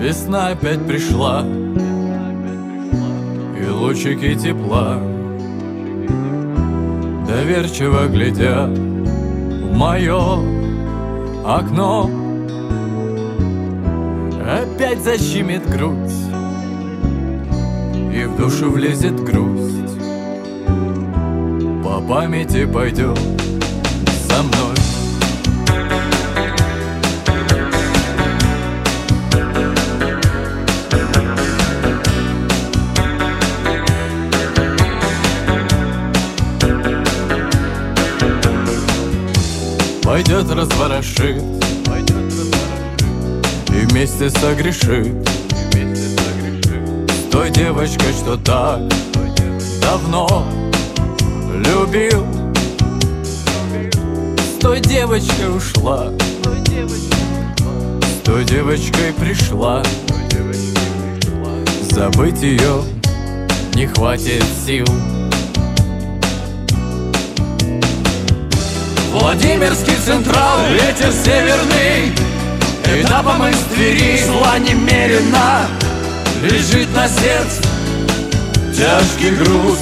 Весна опять пришла, и лучики тепла доверчиво глядя в мое окно. Опять защемит грудь, и в душу влезет грусть. По памяти пойдет со мной. Пойдет разворошит и вместе согрешит с той девочкой, что так давно любил. С той девочкой ушла, с той девочкой пришла. Забыть ее не хватит сил. Владимирский Централ, ветер северный, этапом из Твери зла немерено. Лежит на сердце тяжкий груз.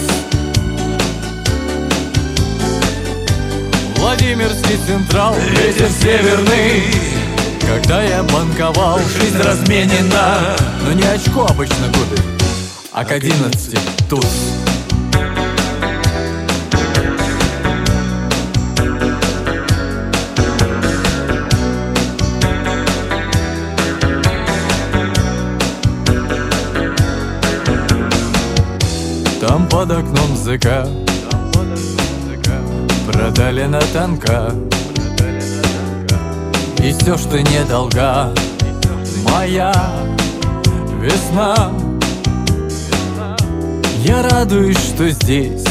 Владимирский Централ, ветер северный, когда я банковал, жизнь разменена. Но не очко обычно губит, а к 11 туз. Там под окном ЗК продалена танка, и все, что не долга моя весна. Я радуюсь, что здесь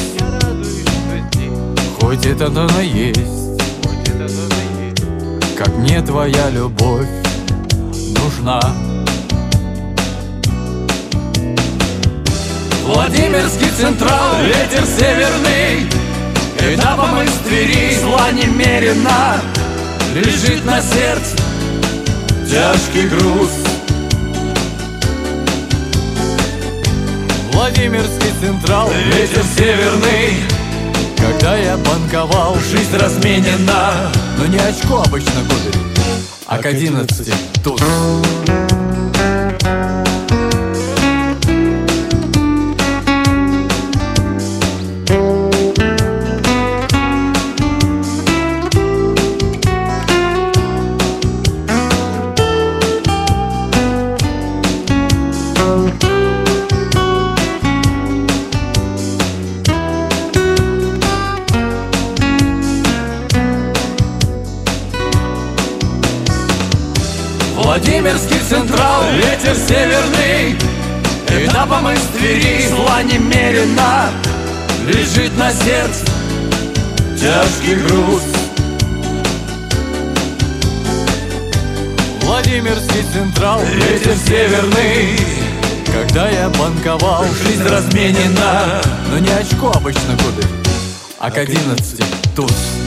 хоть это но есть, как мне твоя любовь нужна. Владимирский Централ, ветер северный, этапом из Твери зла немерено. Лежит на сердце тяжкий груз. Владимирский Централ, ветер северный, когда я банковал, жизнь разменена. Но не очко обычно губит, а к 11 туз. Владимирский Централ, ветер северный, этапом из Твери зла немерено. Лежит на сердце тяжкий груз. Владимирский Централ, ветер северный, когда я банковал, жизнь разменена. Но не очко обычно губит, а к 11 туз.